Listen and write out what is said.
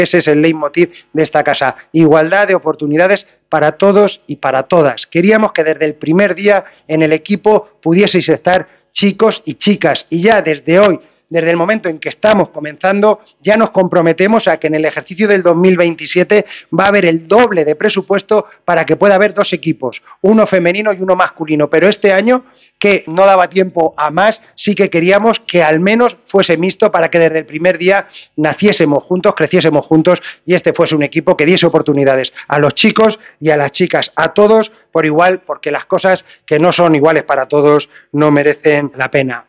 Ese es el leitmotiv de esta casa, igualdad de oportunidades para todos y para todas. Queríamos que desde el primer día en el equipo pudieseis estar chicos y chicas, y ya desde hoy, desde el momento en que estamos comenzando, ya nos comprometemos a que en el ejercicio del 2027 va a haber el doble de presupuesto para que pueda haber 2 equipos, uno femenino y uno masculino. Pero este año, que no daba tiempo a más, sí que queríamos que al menos fuese mixto para que desde el primer día naciésemos juntos, creciésemos juntos y este fuese un equipo que diese oportunidades a los chicos y a las chicas, a todos por igual, porque las cosas que no son iguales para todos no merecen la pena.